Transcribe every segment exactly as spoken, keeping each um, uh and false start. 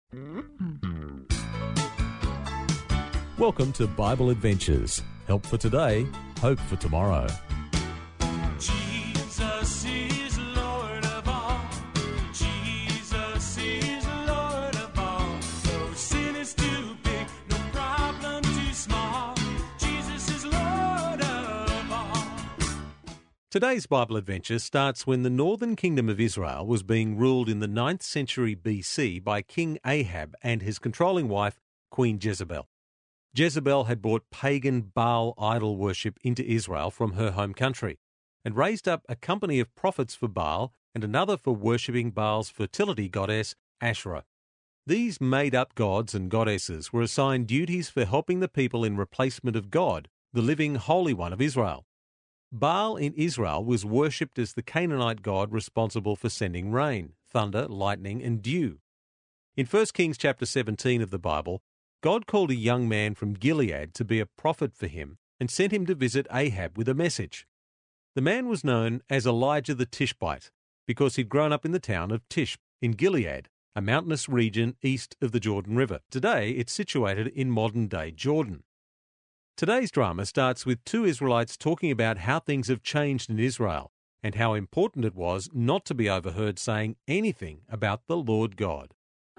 Welcome to Bible Adventures. Help for today, hope for tomorrow. Jesus is Lord of all. Jesus is Lord of all. No sin is too big, no problem too small. Jesus is Lord of all. Today's Bible Adventure starts when the northern kingdom of Israel was being ruled in the ninth century B C by King Ahab and his controlling wife, Queen Jezebel. Jezebel had brought pagan Baal idol worship into Israel from her home country and raised up a company of prophets for Baal and another for worshipping Baal's fertility goddess, Asherah. These made-up gods and goddesses were assigned duties for helping the people in replacement of God, the living Holy One of Israel. Baal in Israel was worshipped as the Canaanite god responsible for sending rain, thunder, lightning, and dew. In First Kings chapter seventeen of the Bible, God called a young man from Gilead to be a prophet for him and sent him to visit Ahab with a message. The man was known as Elijah the Tishbite because he'd grown up in the town of Tishbe in Gilead, a mountainous region east of the Jordan River. Today, it's situated in modern-day Jordan. Today's drama starts with two Israelites talking about how things have changed in Israel and how important it was not to be overheard saying anything about the Lord God.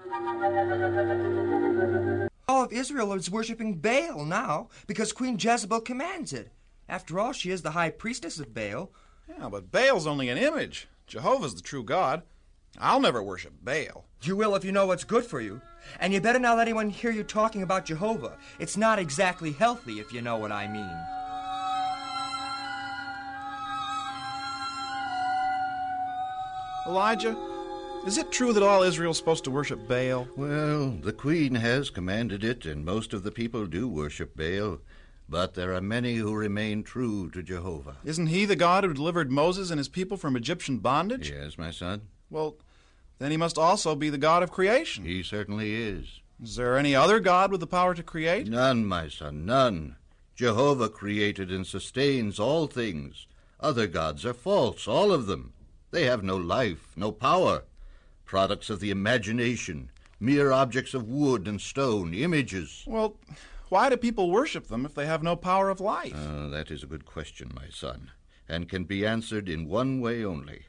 All of Israel is worshipping Baal now because Queen Jezebel commands it. After all, she is the high priestess of Baal. Yeah, but Baal's only an image. Jehovah's the true God. I'll never worship Baal. You will if you know what's good for you. And you better not let anyone hear you talking about Jehovah. It's not exactly healthy, if you know what I mean. Elijah, is it true that all Israel's supposed to worship Baal? Well, the queen has commanded it, and most of the people do worship Baal. But there are many who remain true to Jehovah. Isn't he the God who delivered Moses and his people from Egyptian bondage? Yes, my son. Well, then he must also be the God of creation. He certainly is. Is there any other God with the power to create? None, my son, none. Jehovah created and sustains all things. Other gods are false, all of them. They have no life, no power. Products of the imagination, mere objects of wood and stone, images. Well, why do people worship them if they have no power of life? Uh, that is a good question, my son, and can be answered in one way only.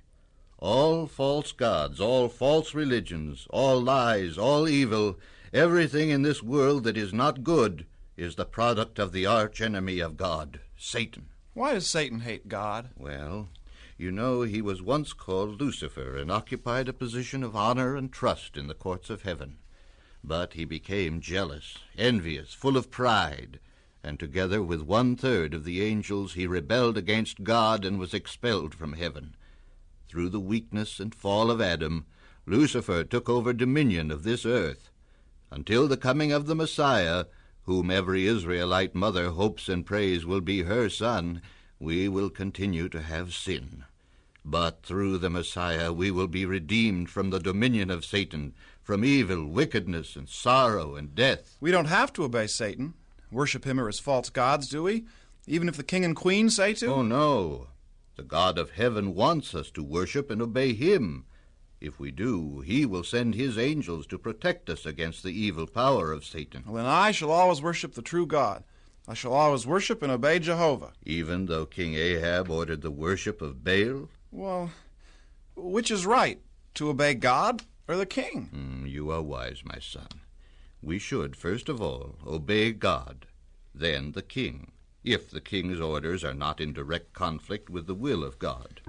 All false gods, all false religions, all lies, all evil, everything in this world that is not good is the product of the arch-enemy of God, Satan. Why does Satan hate God? Well, you know, he was once called Lucifer and occupied a position of honor and trust in the courts of heaven. But he became jealous, envious, full of pride, and together with one-third of the angels he rebelled against God and was expelled from heaven. Through the weakness and fall of Adam, Lucifer took over dominion of this earth. Until the coming of the Messiah, whom every Israelite mother hopes and prays will be her son, we will continue to have sin. But through the Messiah we will be redeemed from the dominion of Satan, from evil, wickedness, and sorrow and death. We don't have to obey Satan, worship him or his false gods, do we? Even if the king and queen say to? Oh, no. The God of heaven wants us to worship and obey him. If we do, he will send his angels to protect us against the evil power of Satan. Well, then I shall always worship the true God. I shall always worship and obey Jehovah. Even though King Ahab ordered the worship of Baal? Well, which is right, to obey God or the king? Mm, you are wise, my son. We should, first of all, obey God, then the king, if the king's orders are not in direct conflict with the will of God.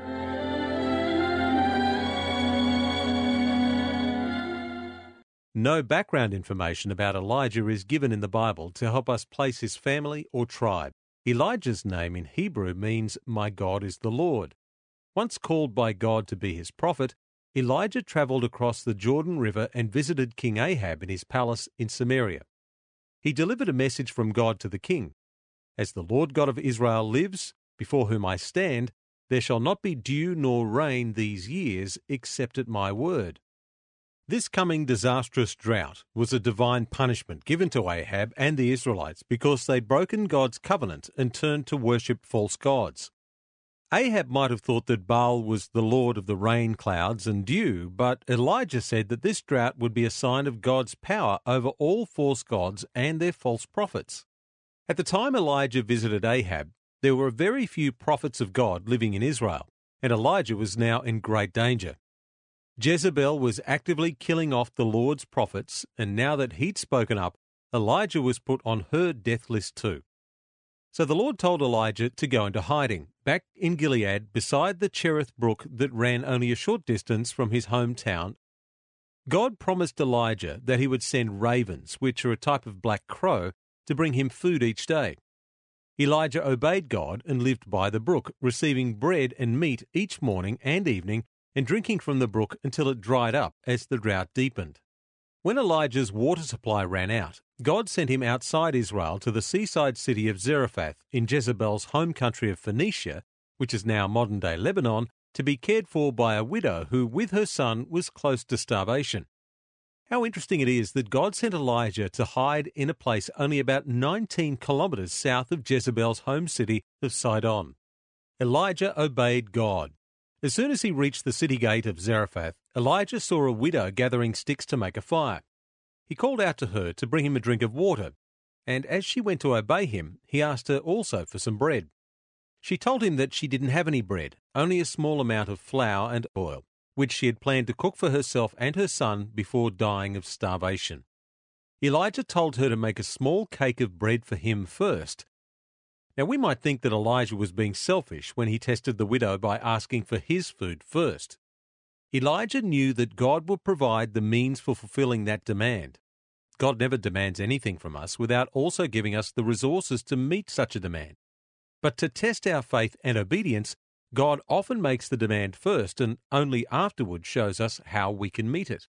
No background information about Elijah is given in the Bible to help us place his family or tribe. Elijah's name in Hebrew means, "My God is the Lord." Once called by God to be his prophet, Elijah travelled across the Jordan River and visited King Ahab in his palace in Samaria. He delivered a message from God to the king. "As the Lord God of Israel lives, before whom I stand, there shall not be dew nor rain these years except at my word." This coming disastrous drought was a divine punishment given to Ahab and the Israelites because they'd broken God's covenant and turned to worship false gods. Ahab might have thought that Baal was the lord of the rain clouds and dew, but Elijah said that this drought would be a sign of God's power over all false gods and their false prophets. At the time Elijah visited Ahab, there were very few prophets of God living in Israel, and Elijah was now in great danger. Jezebel was actively killing off the Lord's prophets, and now that he'd spoken up, Elijah was put on her death list too. So the Lord told Elijah to go into hiding, back in Gilead beside the Cherith brook that ran only a short distance from his hometown. God promised Elijah that he would send ravens, which are a type of black crow, to bring him food each day. Elijah obeyed God and lived by the brook, receiving bread and meat each morning and evening and drinking from the brook until it dried up as the drought deepened. When Elijah's water supply ran out, God sent him outside Israel to the seaside city of Zarephath in Jezebel's home country of Phoenicia, which is now modern-day Lebanon, to be cared for by a widow who, with her son, was close to starvation. How interesting it is that God sent Elijah to hide in a place only about nineteen kilometres south of Jezebel's home city of Sidon. Elijah obeyed God. As soon as he reached the city gate of Zarephath, Elijah saw a widow gathering sticks to make a fire. He called out to her to bring him a drink of water, and as she went to obey him, he asked her also for some bread. She told him that she didn't have any bread, only a small amount of flour and oil, which she had planned to cook for herself and her son before dying of starvation. Elijah told her to make a small cake of bread for him first. Now, we might think that Elijah was being selfish when he tested the widow by asking for his food first. Elijah knew that God would provide the means for fulfilling that demand. God never demands anything from us without also giving us the resources to meet such a demand. But to test our faith and obedience, God often makes the demand first and only afterward shows us how we can meet it.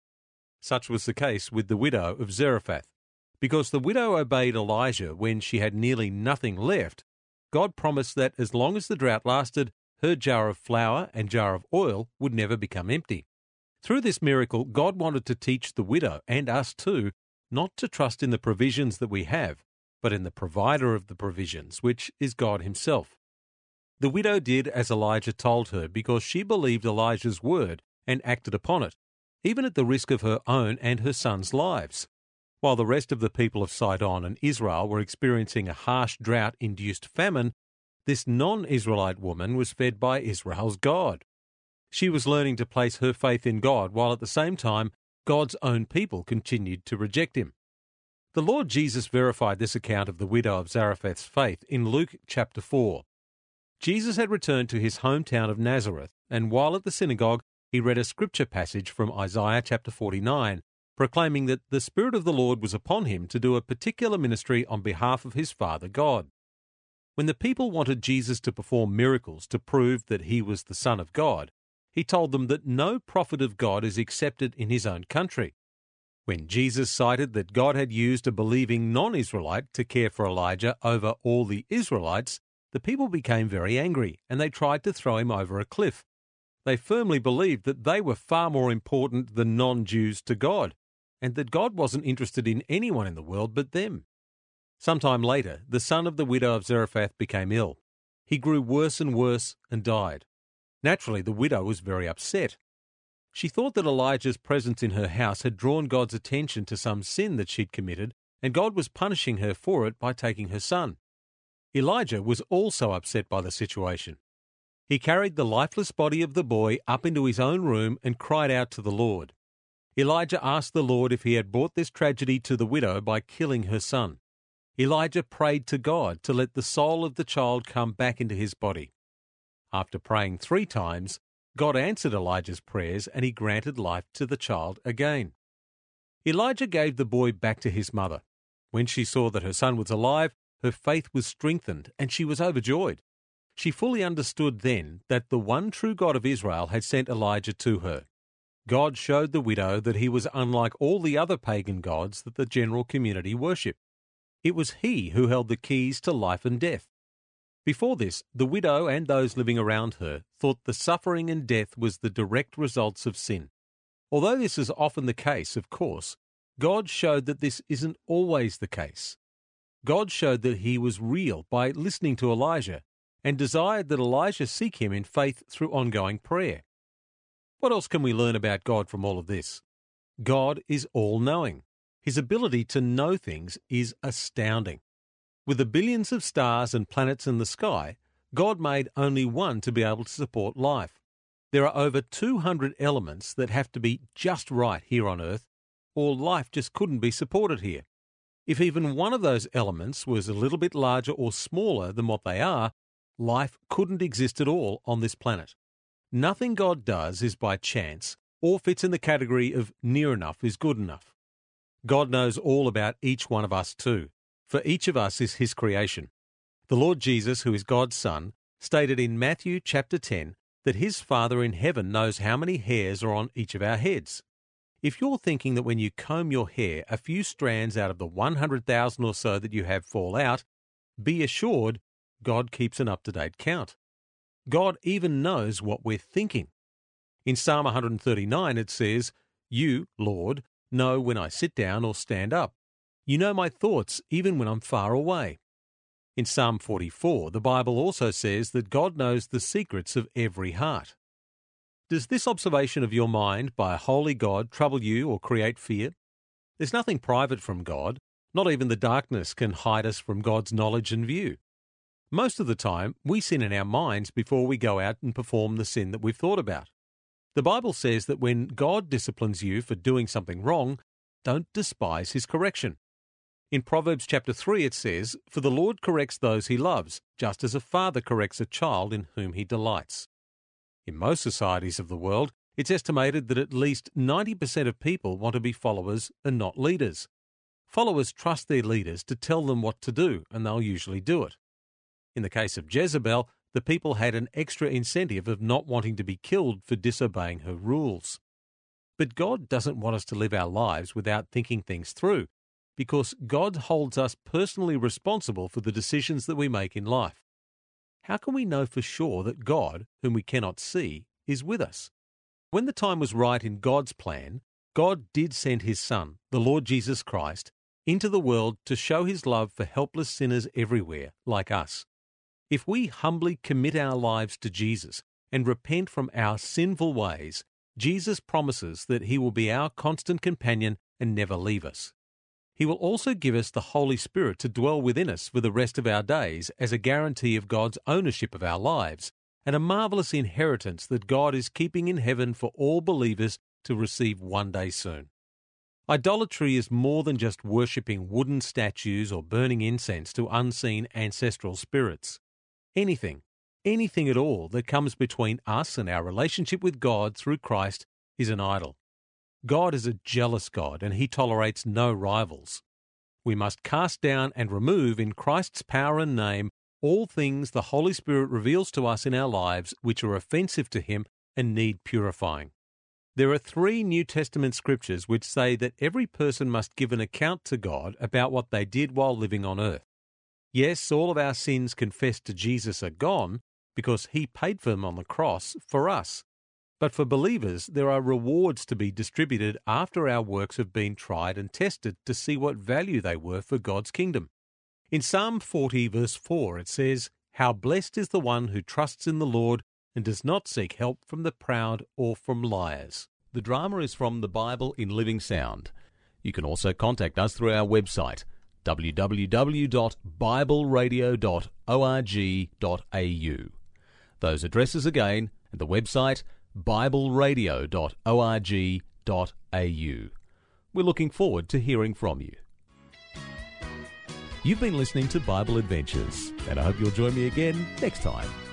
Such was the case with the widow of Zarephath. Because the widow obeyed Elijah when she had nearly nothing left, God promised that as long as the drought lasted, her jar of flour and jar of oil would never become empty. Through this miracle, God wanted to teach the widow, and us too, not to trust in the provisions that we have, but in the provider of the provisions, which is God himself. The widow did as Elijah told her because she believed Elijah's word and acted upon it, even at the risk of her own and her son's lives. While the rest of the people of Sidon and Israel were experiencing a harsh drought-induced famine, this non-Israelite woman was fed by Israel's God. She was learning to place her faith in God while at the same time God's own people continued to reject him. The Lord Jesus verified this account of the widow of Zarephath's faith in Luke chapter four. Jesus had returned to his hometown of Nazareth, and while at the synagogue, he read a scripture passage from Isaiah chapter forty-nine, proclaiming that the Spirit of the Lord was upon him to do a particular ministry on behalf of his Father God. When the people wanted Jesus to perform miracles to prove that he was the Son of God, he told them that no prophet of God is accepted in his own country. When Jesus cited that God had used a believing non-Israelite to care for Elijah over all the Israelites, the people became very angry and they tried to throw him over a cliff. They firmly believed that they were far more important than non-Jews to God, and that God wasn't interested in anyone in the world but them. Sometime later, the son of the widow of Zarephath became ill. He grew worse and worse and died. Naturally, the widow was very upset. She thought that Elijah's presence in her house had drawn God's attention to some sin that she'd committed, and God was punishing her for it by taking her son. Elijah was also upset by the situation. He carried the lifeless body of the boy up into his own room and cried out to the Lord. Elijah asked the Lord if he had brought this tragedy to the widow by killing her son. Elijah prayed to God to let the soul of the child come back into his body. After praying three times, God answered Elijah's prayers and he granted life to the child again. Elijah gave the boy back to his mother. When she saw that her son was alive, her faith was strengthened and she was overjoyed. She fully understood then that the one true God of Israel had sent Elijah to her. God showed the widow that he was unlike all the other pagan gods that the general community worshipped. It was he who held the keys to life and death. Before this, the widow and those living around her thought the suffering and death was the direct results of sin. Although this is often the case, of course, God showed that this isn't always the case. God showed that he was real by listening to Elijah, and desired that Elijah seek him in faith through ongoing prayer. What else can we learn about God from all of this? God is all-knowing. His ability to know things is astounding. With the billions of stars and planets in the sky, God made only one to be able to support life. There are over two hundred elements that have to be just right here on Earth, or life just couldn't be supported here. If even one of those elements was a little bit larger or smaller than what they are, life couldn't exist at all on this planet. Nothing God does is by chance or fits in the category of near enough is good enough. God knows all about each one of us too, for each of us is His creation. The Lord Jesus, who is God's Son, stated in Matthew chapter ten that His Father in heaven knows how many hairs are on each of our heads. If you're thinking that when you comb your hair, a few strands out of the one hundred thousand or so that you have fall out, be assured God keeps an up-to-date count. God even knows what we're thinking. In Psalm one thirty-nine it says, "You, Lord, know when I sit down or stand up. You know my thoughts even when I'm far away." In Psalm forty-four, the Bible also says that God knows the secrets of every heart. Does this observation of your mind by a holy God trouble you or create fear? There's nothing private from God. Not even the darkness can hide us from God's knowledge and view. Most of the time, we sin in our minds before we go out and perform the sin that we've thought about. The Bible says that when God disciplines you for doing something wrong, don't despise His correction. In Proverbs chapter three it says, "For the Lord corrects those He loves, just as a father corrects a child in whom he delights." In most societies of the world, it's estimated that at least ninety percent of people want to be followers and not leaders. Followers trust their leaders to tell them what to do, and they'll usually do it. In the case of Jezebel, the people had an extra incentive of not wanting to be killed for disobeying her rules. But God doesn't want us to live our lives without thinking things through, because God holds us personally responsible for the decisions that we make in life. How can we know for sure that God, whom we cannot see, is with us? When the time was right in God's plan, God did send His Son, the Lord Jesus Christ, into the world to show His love for helpless sinners everywhere, like us. If we humbly commit our lives to Jesus and repent from our sinful ways, Jesus promises that He will be our constant companion and never leave us. He will also give us the Holy Spirit to dwell within us for the rest of our days as a guarantee of God's ownership of our lives and a marvelous inheritance that God is keeping in heaven for all believers to receive one day soon. Idolatry is more than just worshipping wooden statues or burning incense to unseen ancestral spirits. Anything, anything at all that comes between us and our relationship with God through Christ is an idol. God is a jealous God, and He tolerates no rivals. We must cast down and remove in Christ's power and name all things the Holy Spirit reveals to us in our lives which are offensive to Him and need purifying. There are three New Testament scriptures which say that every person must give an account to God about what they did while living on earth. Yes, all of our sins confessed to Jesus are gone because He paid for them on the cross for us. But for believers, there are rewards to be distributed after our works have been tried and tested to see what value they were for God's kingdom. In Psalm forty verse four it says, "How blessed is the one who trusts in the Lord and does not seek help from the proud or from liars." The drama is from the Bible in Living Sound. You can also contact us through our website, w w w dot bible radio dot org dot a u. Those addresses again, and the website, bible radio dot org dot a u. We're looking forward to hearing from you. You've been listening to Bible Adventures, and I hope you'll join me again next time.